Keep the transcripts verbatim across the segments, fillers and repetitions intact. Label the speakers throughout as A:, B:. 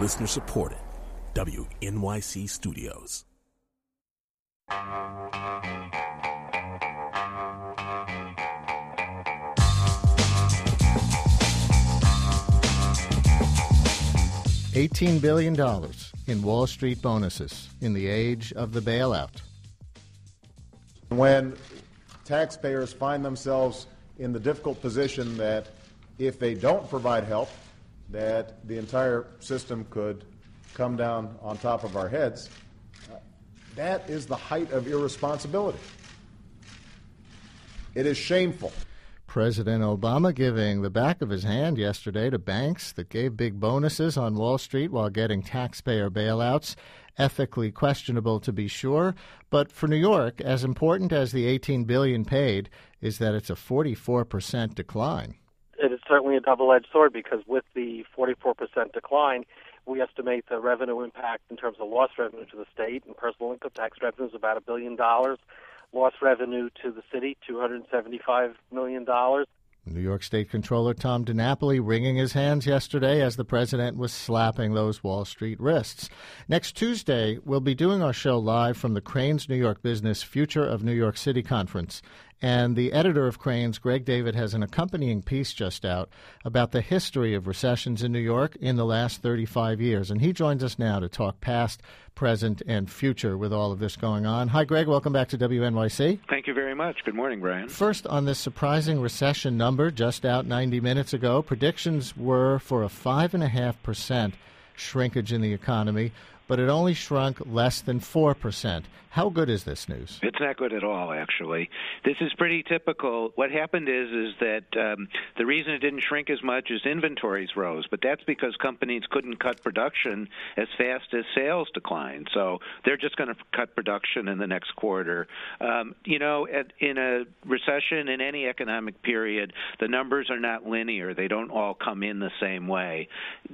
A: Listener supported. W N Y C Studios.
B: eighteen billion dollars in Wall Street bonuses in the age of the bailout.
C: When taxpayers find themselves in the difficult position that if they don't provide help, that the entire system could come down on top of our heads, uh, that is the height of irresponsibility. It is shameful.
B: President Obama giving the back of his hand yesterday to banks that gave big bonuses on Wall Street while getting taxpayer bailouts. Ethically questionable, to be sure. But for New York, as important as the eighteen billion dollars paid is that it's a forty-four percent decline.
D: It is certainly a double-edged sword because with the forty-four percent decline, we estimate the revenue impact in terms of lost revenue to the state and personal income tax revenue is about a billion dollars. Lost revenue to the city, two hundred seventy-five million dollars.
B: New York State Comptroller Tom DiNapoli wringing his hands yesterday as the president was slapping those Wall Street wrists. Next Tuesday, we'll be doing our show live from the Crain's New York Business Future of New York City Conference. And the editor of Crain's, Greg David, has an accompanying piece just out about the history of recessions in New York in the last thirty-five years. And he joins us now to talk past, present, and future with all of this going on. Hi, Greg. Welcome back to W N Y C.
E: Thank you very much. Good morning, Brian.
B: First, on this surprising recession number just out ninety minutes ago, predictions were for a five point five percent shrinkage in the economy, but it only shrunk less than four percent. How good is this news?
E: It's not good at all, actually. This is pretty typical. What happened is is that um, the reason it didn't shrink as much is inventories rose, but that's because companies couldn't cut production as fast as sales declined. So they're just going to cut production in the next quarter. Um, you know, at, in a recession, in any economic period, the numbers are not linear. They don't all come in the same way.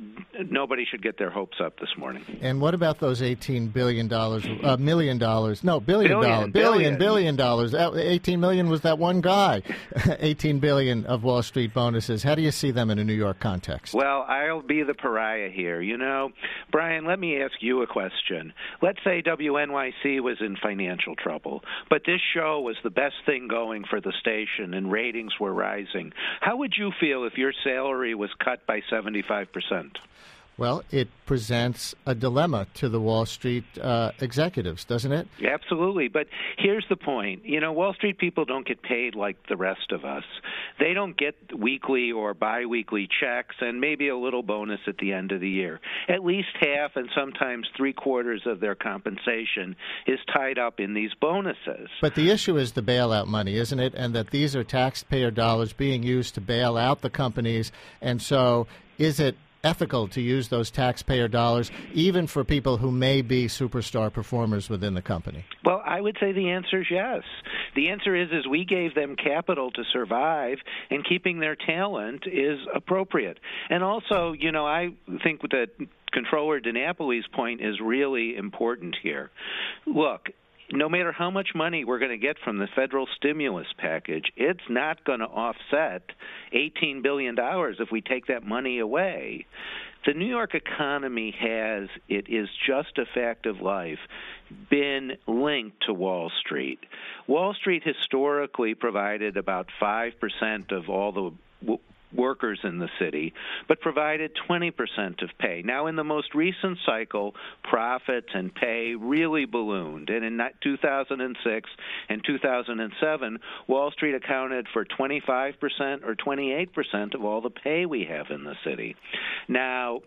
E: Nobody should get their hopes up this morning.
B: And what about those eighteen billion dollars, uh, million dollars? No, billion,
E: billion
B: dollars, billion, billion dollars. eighteen million was that one guy. eighteen billion of Wall Street bonuses. How do you see them in a New York context?
E: Well, I'll be the pariah here. You know, Brian, let me ask you a question. Let's say W N Y C was in financial trouble, but this show was the best thing going for the station and ratings were rising. How would you feel if your salary was cut by seventy-five percent?
B: Well, it presents a dilemma to the Wall Street uh, executives, doesn't it?
E: Absolutely. But here's the point. You know, Wall Street people don't get paid like the rest of us. They don't get weekly or biweekly checks and maybe a little bonus at the end of the year. At least half and sometimes three quarters of their compensation is tied up in these bonuses.
B: But the issue is the bailout money, isn't it? And that these are taxpayer dollars being used to bail out the companies. And so is it ethical to use those taxpayer dollars, even for people who may be superstar performers within the company?
E: Well, I would say the answer is yes. The answer is, is we gave them capital to survive, and keeping their talent is appropriate. And also, you know, I think that Comptroller DiNapoli's point is really important here. Look, no matter how much money we're going to get from the federal stimulus package, it's not going to offset eighteen billion dollars if we take that money away. The New York economy has, it is just a fact of life, been linked to Wall Street. Wall Street historically provided about five percent of all the w- workers in the city, but provided twenty percent of pay. Now, in the most recent cycle, profits and pay really ballooned. And in two thousand six and two thousand seven, Wall Street accounted for twenty-five percent or twenty-eight percent of all the pay we have in the city. Now,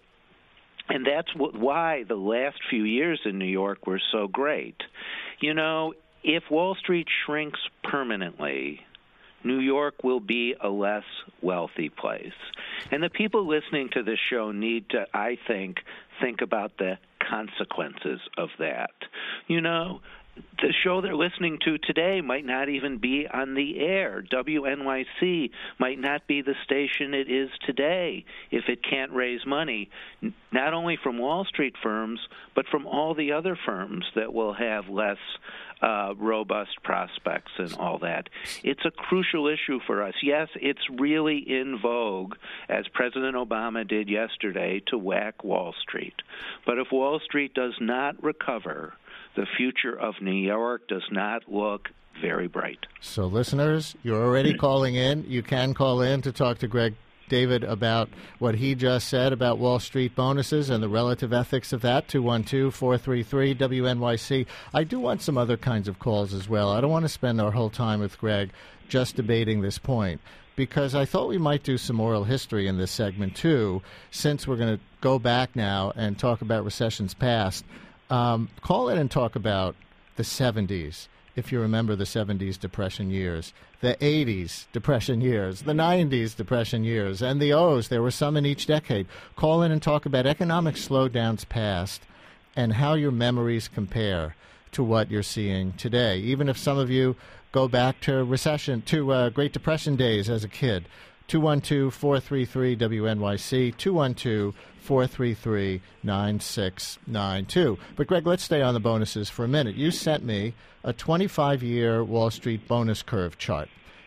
E: and that's why the last few years in New York were so great. You know, if Wall Street shrinks permanently, New York will be a less wealthy place. And the people listening to this show need to, I think, think about the consequences of that. You know, the show they're listening to today might not even be on the air. W N Y C might not be the station it is today if it can't raise money, not only from Wall Street firms, but from all the other firms that will have less uh, robust prospects and all that. It's a crucial issue for us. Yes, it's really in vogue, as President Obama did yesterday, to whack Wall Street. But if Wall Street does not recover, the future of New York does not look very bright.
B: So, listeners, you're already calling in. You can call in to talk to Greg David about what he just said about Wall Street bonuses and the relative ethics of that. two one two, four three three, W N Y C. I do want some other kinds of calls as well. I don't want to spend our whole time with Greg just debating this point, because I thought we might do some oral history in this segment, too, since we're going to go back now and talk about recessions past. Um, call in and talk about the seventies, if you remember the seventies Depression years, the eighties Depression years, the nineties Depression years, and the O's. There were some in each decade. Call in and talk about economic slowdowns past and how your memories compare to what you're seeing today, even if some of you go back to recession, to uh, Great Depression days as a kid. two one two, four three three, W N Y C, two one two, four three three, nine six nine two. But, Greg, let's stay on the bonuses for a minute. You sent me a twenty-five year Wall Street bonus curve chart.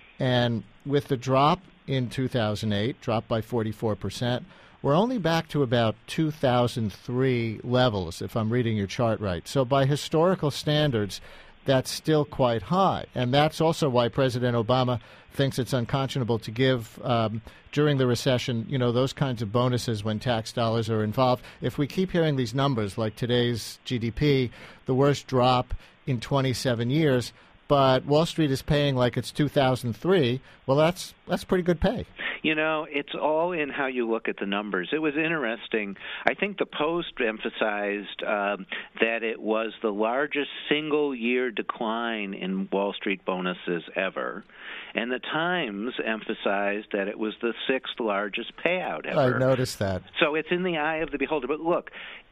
B: And with the drop in two thousand eight, dropped by forty-four percent, we're only back to about two thousand three levels, if I'm reading your chart right. So by historical standards, that's still quite high. And that's also why President Obama thinks it's unconscionable to give, um, during the recession, you know, those kinds of bonuses when tax dollars are involved. If we keep hearing these numbers, like today's G D P, the worst drop in twenty-seven years, but Wall Street is paying like it's two thousand three, well, that's that's pretty good pay.
E: You know, it's all in how you look at the numbers. It was interesting. I think the Post emphasized um, that it was the largest single-year decline in Wall Street bonuses ever. And the Times emphasized that it was the sixth largest payout ever.
B: I noticed that.
E: So it's in the eye of the beholder. But look,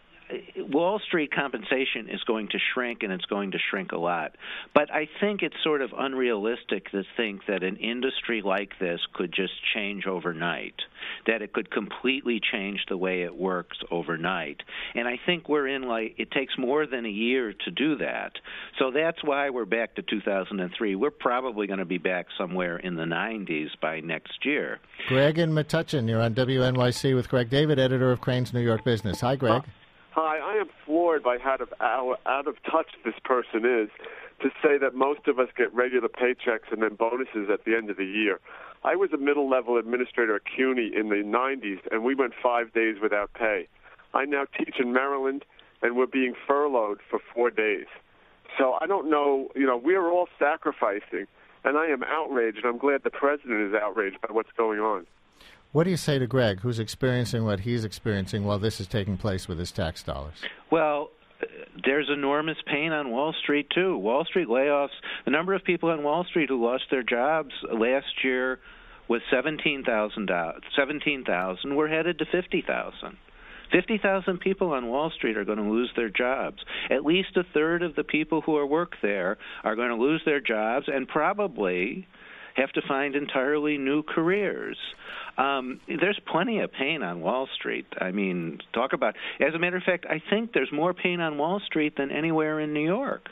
E: Wall Street compensation is going to shrink, and it's going to shrink a lot. But I think it's sort of unrealistic to think that an industry like this could just change overnight, that it could completely change the way it works overnight. And I think we're in, like, it takes more than a year to do that. So that's why we're back to two thousand three. We're probably going to be back somewhere in the nineties by next year.
B: Greg and Metuchen, you're on W N Y C with Greg David, editor of Crain's New York Business. Hi, Greg.
F: Hi, I am floored by how out, out of touch this person is to say that most of us get regular paychecks and then bonuses at the end of the year. I was a middle-level administrator at CUNY in the nineties, and we went five days without pay. I now teach in Maryland, and we're being furloughed for four days. So I don't know, you know, we're all sacrificing, and I am outraged, and I'm glad the president is outraged by what's going on.
B: What do you say to Greg, who's experiencing what he's experiencing while this is taking place with his tax dollars?
E: Well, there's enormous pain on Wall Street, too. Wall Street layoffs, the number of people on Wall Street who lost their jobs last year was seventeen thousand. seventeen thousand. We're headed to fifty thousand. fifty thousand people on Wall Street are going to lose their jobs. At least a third of the people who are work there are going to lose their jobs and probably have to find entirely new careers. Um, there's plenty of pain on Wall Street. I mean, talk about, as a matter of fact, I think there's more pain on Wall Street than anywhere in New York.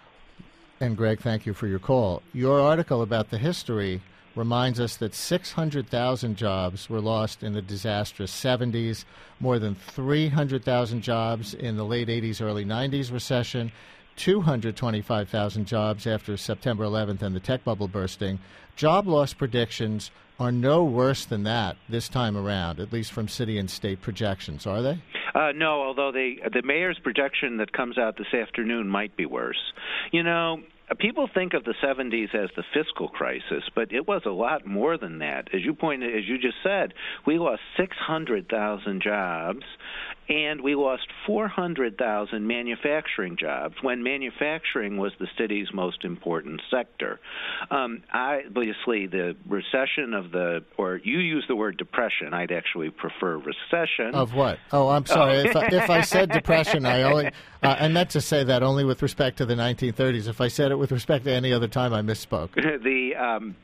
B: And Greg, thank you for your call. Your article about the history reminds us that six hundred thousand jobs were lost in the disastrous seventies, more than three hundred thousand jobs in the late eighties, early nineties recession, two hundred twenty-five thousand jobs after September eleventh and the tech bubble bursting. Job loss predictions are no worse than that this time around, at least from city and state projections, are they?
E: Uh, no, although they, the mayor's projection that comes out this afternoon might be worse. You know, people think of the seventies as the fiscal crisis, but it was a lot more than that. As you pointed, as you just said, we lost six hundred thousand jobs, and we lost four hundred thousand manufacturing jobs when manufacturing was the city's most important sector. Um, obviously, the recession of the, or you use the word depression, I'd actually prefer recession.
B: Of what? Oh, I'm sorry. if, I, if I said depression, I only uh, I meant to say that only with respect to the nineteen thirties. If I said it with respect to any other time, I misspoke.
E: the um,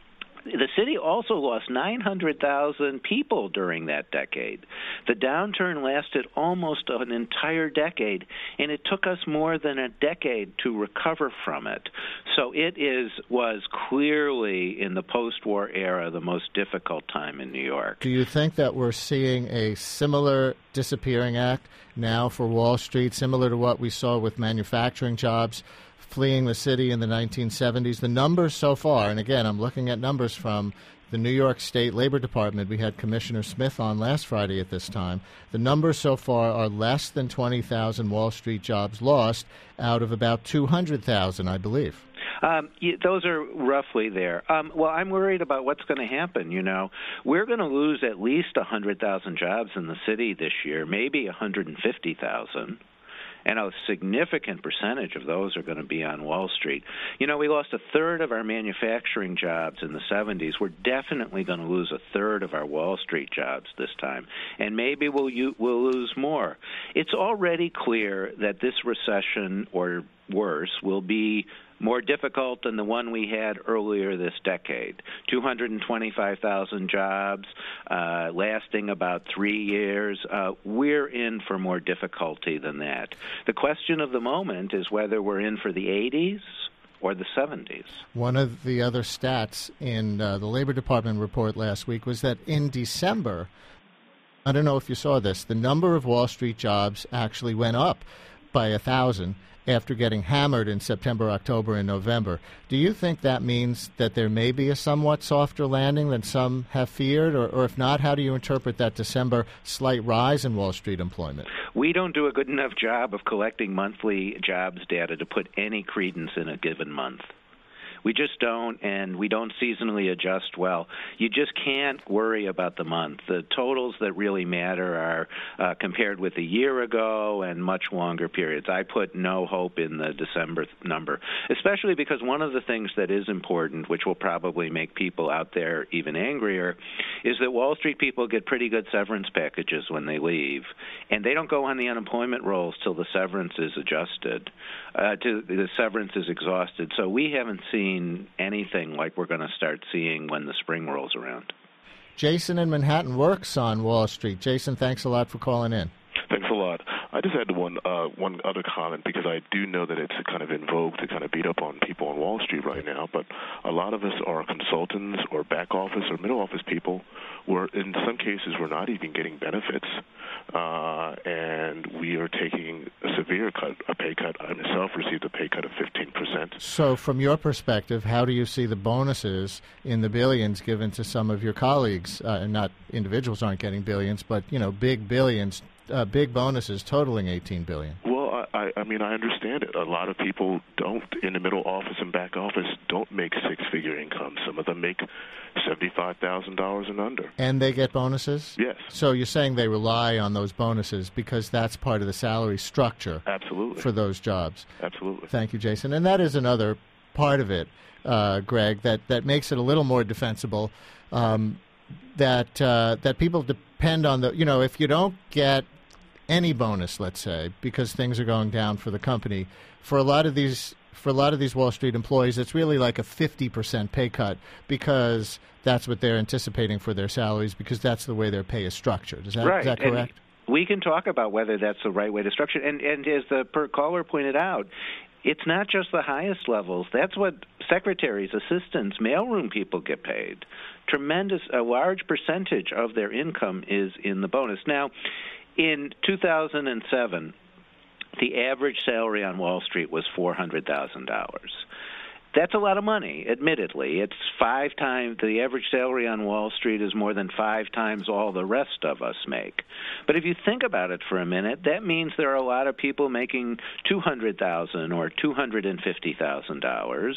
E: The city also lost nine hundred thousand people during that decade. The downturn lasted almost an entire decade, and it took us more than a decade to recover from it. So it is was clearly, in the post-war era, the most difficult time in New York.
B: Do you think that we're seeing a similar disappearing act now for Wall Street, similar to what we saw with manufacturing jobs fleeing the city in the nineteen seventies? The numbers so far, and again, I'm looking at numbers from the New York State Labor Department. We had Commissioner Smith on last Friday at this time. The numbers so far are less than twenty thousand Wall Street jobs lost out of about two hundred thousand, I believe.
E: Um, yeah, those are roughly there. Um, well, I'm worried about what's going to happen. You know, we're going to lose at least one hundred thousand jobs in the city this year, maybe one hundred fifty thousand. And a significant percentage of those are going to be on Wall Street. You know, we lost a third of our manufacturing jobs in the seventies. We're definitely going to lose a third of our Wall Street jobs this time, and maybe we'll we'll lose more. It's already clear that this recession, or worse, will be more difficult than the one we had earlier this decade. two hundred twenty-five thousand jobs, uh, lasting about three years. Uh, we're in for more difficulty than that. The question of the moment is whether we're in for the eighties or the seventies.
B: One of the other stats in uh, the Labor Department report last week was that in December, I don't know if you saw this, the number of Wall Street jobs actually went up by one thousand. After getting hammered in September, October, and November. Do you think that means that there may be a somewhat softer landing than some have feared? Or, or if not, how do you interpret that December slight rise in Wall Street employment?
E: We don't do a good enough job of collecting monthly jobs data to put any credence in a given month. We just don't, and we don't seasonally adjust well. You just can't worry about the month. The totals that really matter are uh, compared with a year ago and much longer periods. I put no hope in the December number, especially because one of the things that is important, which will probably make people out there even angrier, is that Wall Street people get pretty good severance packages when they leave, and they don't go on the unemployment rolls till the severance is adjusted, uh, till the severance is exhausted. So we haven't seen anything like we're going to start seeing when the spring rolls around.
B: Jason in Manhattan works on Wall Street. Jason, thanks a lot for calling in.
G: Thanks a lot. I just had one uh, one other comment, because I do know that it's kind of in vogue to kind of beat up on people on Wall Street right now, but a lot of us are consultants or back office or middle office people where in some cases we're not even getting benefits, uh, and we are taking a severe cut, a pay cut. I myself received a pay cut of fifteen percent.
B: So from your perspective, how do you see the bonuses in the billions given to some of your colleagues? Uh, and not individuals aren't getting billions, but, you know, big billions, uh, big bonuses totaling eighteen billion dollars.
G: Well, I, I mean, I understand it. A lot of people don't, in the middle office and back office, don't make six-figure incomes. Some of them make seventy-five thousand dollars and under.
B: And they get bonuses?
G: Yes.
B: So you're saying they rely on those bonuses because that's part of the salary structure.
G: Absolutely.
B: For those jobs.
G: Absolutely.
B: Thank you, Jason. And that is another part of it, uh, Greg, that, that makes it a little more defensible, um, that uh, that people depend on the, you know, if you don't get any bonus, let's say, because things are going down for the company, for a lot of these for a lot of these Wall Street employees, it's really like a fifty percent pay cut, because that's what they're anticipating for their salaries, because that's the way their pay is structured. Is that,
E: right.
B: is that correct?
E: And we can talk about whether that's the right way to structure it. And, and as the per caller pointed out, it's not just the highest levels. That's what secretaries, assistants, mailroom people get paid. Tremendous, a large percentage of their income is in the bonus. Now, in two thousand seven, the average salary on Wall Street was four hundred thousand dollars. That's a lot of money, admittedly. It's five times, the average salary on Wall Street is more than five times all the rest of us make. But if you think about it for a minute, that means there are a lot of people making two hundred thousand dollars or two hundred fifty thousand dollars,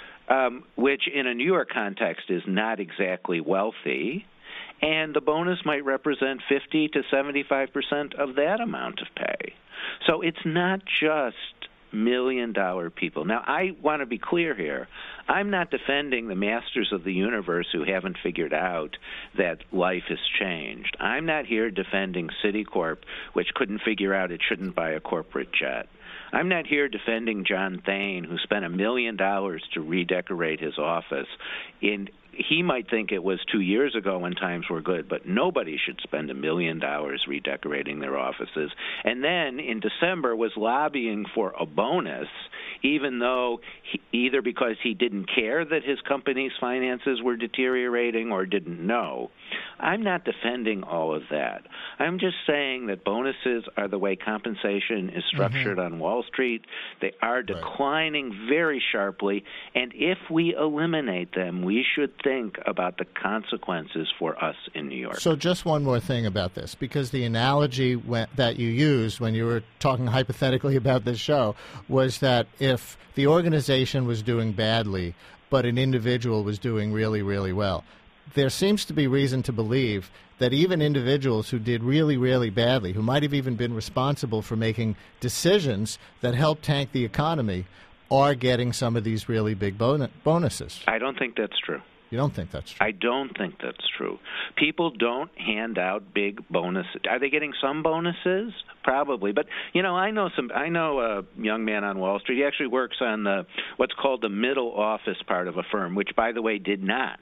E: um, which in a New York context is not exactly wealthy. And the bonus might represent fifty to seventy-five percent of that amount of pay. So it's not just million-dollar people. Now, I want to be clear here. I'm not defending the masters of the universe who haven't figured out that life has changed. I'm not here defending Citicorp, which couldn't figure out it shouldn't buy a corporate jet. I'm not here defending John Thane, who spent a million dollars to redecorate his office. In He might think it was two years ago when times were good, but nobody should spend a million dollars redecorating their offices. And then in December was lobbying for a bonus, even though he, either because he didn't care that his company's finances were deteriorating or didn't know. I'm not defending all of that. I'm just saying that bonuses are the way compensation is structured mm-hmm. on Wall Street. They are declining right. very sharply, and if we eliminate them, we should think about the consequences for us in New York.
B: So just one more thing about this, because the analogy when, that you used when you were talking hypothetically about this show was that if the organization was doing badly, but an individual was doing really, really well, there seems to be reason to believe that even individuals who did really, really badly, who might have even been responsible for making decisions that helped tank the economy, are getting some of these really big bon- bonuses.
E: I don't think that's true.
B: You don't think that's true?
E: I don't think that's true. People don't hand out big bonuses. Are they getting some bonuses? Probably. But, you know, I know some. I know a young man on Wall Street. He actually works on the what's called the middle office part of a firm, which, by the way, did not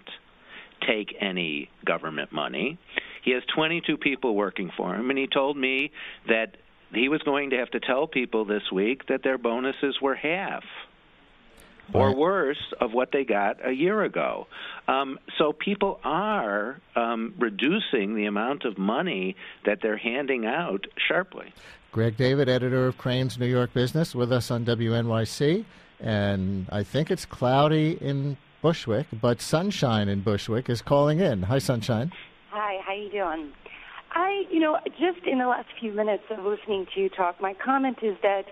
E: take any government money. He has twenty-two people working for him, and he told me that he was going to have to tell people this week that their bonuses were half or right. worse of what they got a year ago. Um, so people are um, reducing the amount of money that they're handing out sharply.
B: Greg David, editor of Crain's New York Business, with us on W N Y C. And I think it's cloudy in Bushwick, but Sunshine in Bushwick is calling in. Hi, Sunshine.
H: Hi, how you doing? I, you know, just in the last few minutes of listening to you talk, my comment is that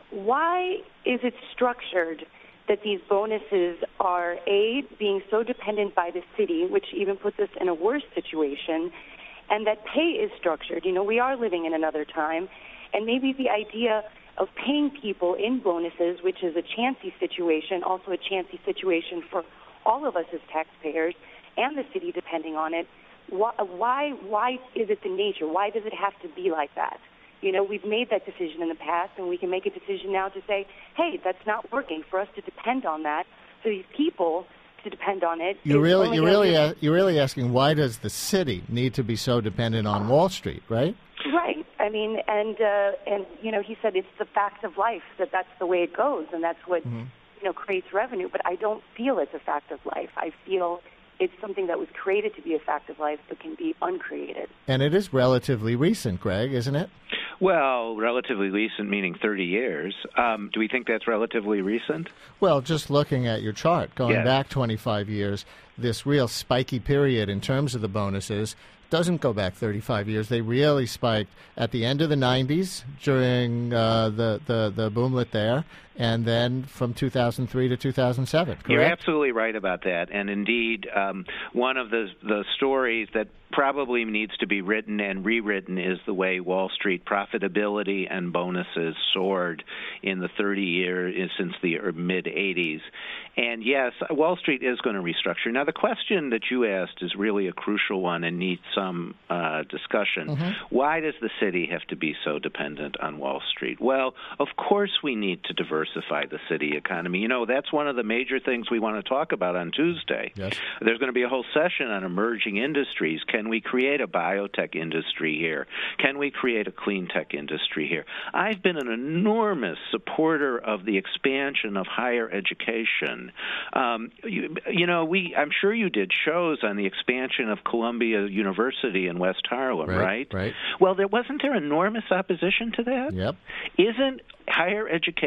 H: why is it structured that these bonuses are, A, being so dependent by the city, which even puts us in a worse situation, and that pay is structured. You know, we are living in another time, and maybe the idea of paying people in bonuses, which is a chancy situation, also a chancy situation for all of us as taxpayers and the city depending on it. Why, why, why is it the nature? Why does it have to be like that? You know, we've made that decision in the past, and we can make a decision now to say, hey, that's not working for us to depend on that. So these people to depend on it.
B: You're really, you're really, a, you're really asking, why does the city need to be so dependent on Wall Street, right?
H: Right. I mean, and uh, and you know, he said it's the fact of life that that's the way it goes, and that's what mm-hmm. you know creates revenue. But I don't feel it's a fact of life. I feel it's something that was created to be a fact of life, but can be uncreated. And it
B: is relatively recent, Greg, isn't it?
E: Well, relatively recent meaning thirty years. Um, do we think that's relatively recent?
B: Well, just looking at your chart, going
E: yes.
B: back twenty-five years, this real spiky period in terms of the bonuses doesn't go back thirty-five years. They really spiked at the end of the nineties during uh, the, the, the boomlet there, and then from two thousand three to two thousand seven, correct?
E: You're absolutely right about that. And indeed, um, one of the, the stories that probably needs to be written and rewritten is the way Wall Street profitability and bonuses soared in the thirty years since the mid-eighties. And yes, Wall Street is going to restructure. Now, the question that you asked is really a crucial one and needs some uh, discussion. Mm-hmm. Why does the city have to be so dependent on Wall Street? Well, of course we need to diversify the city economy. You know, that's one of the major things we want to talk about on Tuesday.
B: Yes.
E: There's going to be a whole session on emerging industries. Can we create a biotech industry here? Can we create a clean tech industry here? I've been an enormous supporter of the expansion of higher education. Um, you, you know, we I'm sure you did shows on the expansion of Columbia University in West Harlem,
B: right?
E: Right.
B: right.
E: Well, there wasn't there enormous opposition to that?
B: Yep.
E: Isn't higher education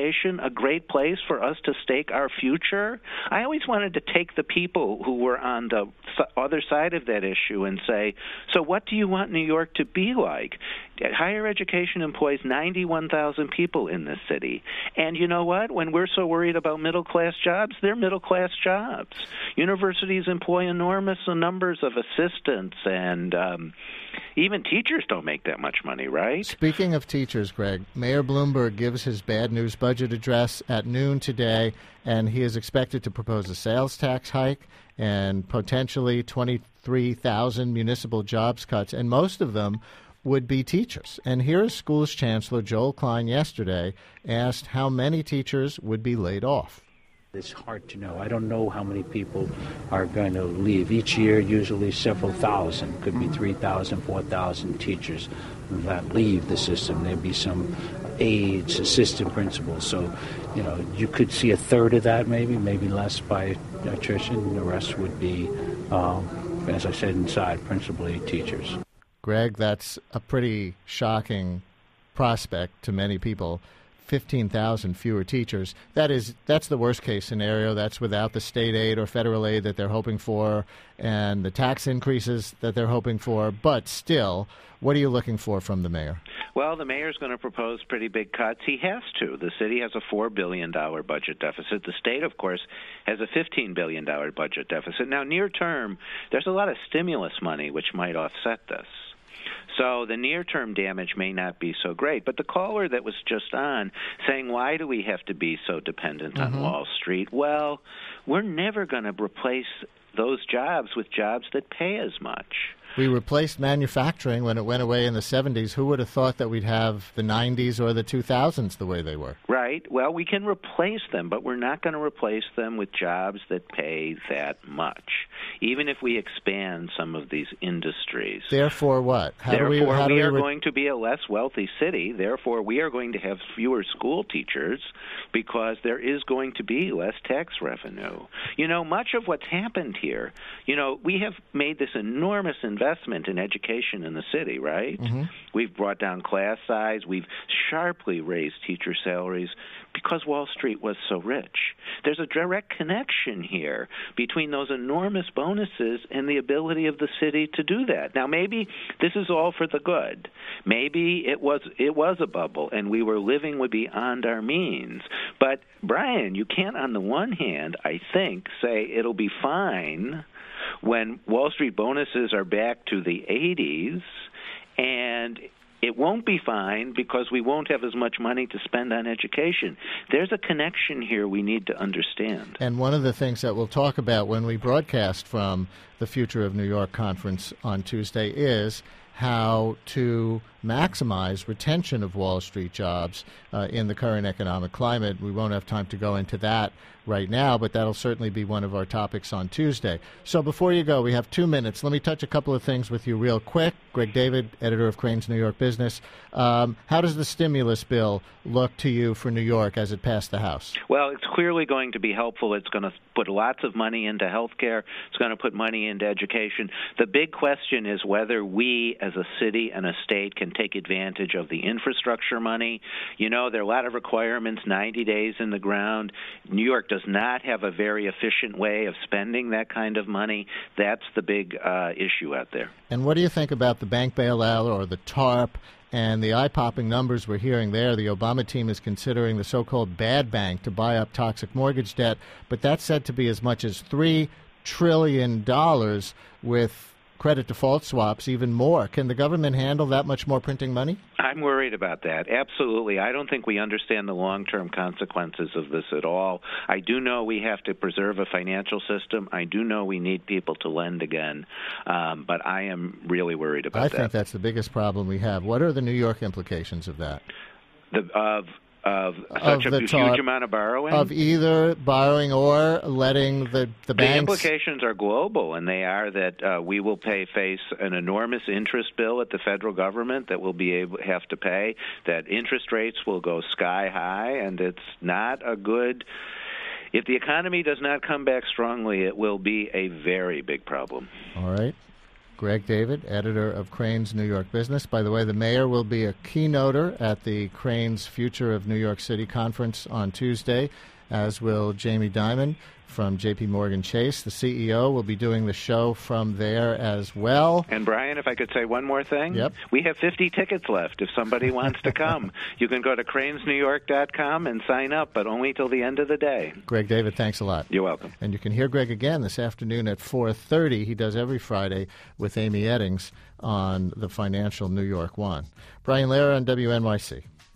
E: a great place for us to stake our future? I always wanted to take the people who were on the other side of that issue and say, so what do you want New York to be like? Higher education employs ninety-one thousand people in this city. And you know what? When we're so worried about middle-class jobs, they're middle-class jobs. Universities employ enormous numbers of assistants, and um, even teachers don't make that much money, right?
B: Speaking of teachers, Greg, Mayor Bloomberg gives his bad news budget address at noon today, and he is expected to propose a sales tax hike and potentially twenty-three thousand municipal jobs cuts, and most of them would be teachers. And here is Schools Chancellor Joel Klein yesterday asked how many teachers would be laid off.
I: It's hard to know. I don't know how many people are going to leave. Each year, usually several thousand, could be three thousand, four thousand teachers that leave the system. There'd be some aides, assistant principals. So, you know, you could see a third of that maybe, maybe less by attrition. The rest would be, um, as I said, inside, principally teachers.
B: Greg, that's a pretty shocking prospect to many people. fifteen thousand fewer teachers. That is, that's the worst case scenario. That's without the state aid or federal aid that they're hoping for and the tax increases that they're hoping for. But still, what are you looking for from the mayor?
E: Well, the mayor's going to propose pretty big cuts. He has to. The city has a four billion dollars budget deficit. The state, of course, has a fifteen billion dollars budget deficit. Now, near term, there's a lot of stimulus money which might offset this. So the near-term damage may not be so great. But the caller that was just on saying, why do we have to be so dependent mm-hmm. on Wall Street? Well, we're never going to replace those jobs with jobs that pay as much.
B: We replaced manufacturing when it went away in the seventies. Who would have thought that we'd have the nineties or the two thousands the way they were?
E: Right. Well, we can replace them, but we're not going to replace them with jobs that pay that much, even if we expand some of these industries.
B: Therefore what? How
E: Therefore,
B: do we, how
E: we
B: do we
E: are
B: re-
E: going to be a less wealthy city. Therefore, we are going to have fewer school teachers because there is going to be less tax revenue. You know, much of what's happened here, you know, we have made this enormous investment investment in education in the city, right?
B: Mm-hmm.
E: We've brought down class size. We've sharply raised teacher salaries because Wall Street was so rich. There's a direct connection here between those enormous bonuses and the ability of the city to do that. Now, maybe this is all for the good. Maybe it was it was a bubble and we were living beyond our means. But, Brian, you can't, on the one hand, I think, say it'll be fine when Wall Street bonuses are back to the eighties, and it won't be fine because we won't have as much money to spend on education. There's a connection here we need to understand.
B: And one of the things that we'll talk about when we broadcast from the Future of New York conference on Tuesday is how to maximize retention of Wall Street jobs uh, in the current economic climate. We won't have time to go into that right now, but that'll certainly be one of our topics on Tuesday. So before you go, we have two minutes. Let me touch a couple of things with you real quick. Greg David, editor of Crain's New York Business. Um, how does the stimulus bill look to you for New York as it passed the House?
E: Well, it's clearly going to be helpful. It's going to put lots of money into health care. It's going to put money into education. The big question is whether we as a city and a state can take advantage of the infrastructure money. You know, there are a lot of requirements, ninety days in the ground. New York does not have a very efficient way of spending that kind of money. That's the big uh, issue out there.
B: And what do you think about the bank bailout or the TARP and the eye-popping numbers we're hearing there? The Obama team is considering the so-called bad bank to buy up toxic mortgage debt, but that's said to be as much as three trillion dollars with credit default swaps, even more. Can the government handle that much more printing money?
E: I'm worried about that. Absolutely. I don't think we understand the long-term consequences of this at all. I do know we have to preserve a financial system. I do know we need people to lend again, um, but I am really worried about
B: I
E: that.
B: I think that's the biggest problem we have. What are the New York implications of that?
E: The Of Of such
B: of
E: a huge
B: tar-
E: amount of borrowing?
B: Of either borrowing or letting the, the banks...
E: The implications are global, and they are that uh, we will pay face an enormous interest bill at the federal government that we'll be able have to pay, that interest rates will go sky high, and it's not a good... If the economy does not come back strongly, it will be a very big problem.
B: All right. Greg David, editor of Crain's New York Business. By the way, the mayor will be a keynoter at the Crain's Future of New York City conference on Tuesday, as will Jamie Dimon from J P. Morgan Chase. The C E O will be doing the show from there as well.
E: And, Brian, if I could say one more thing.
B: Yep.
E: We have fifty tickets left if somebody wants to come. You can go to cranes new york dot com and sign up, but only till the end of the day.
B: Greg David, thanks a lot.
E: You're welcome.
B: And you can hear Greg again this afternoon at four thirty. He does every Friday with Amy Eddings on the Financial New York One. Brian Lehrer on W N Y C.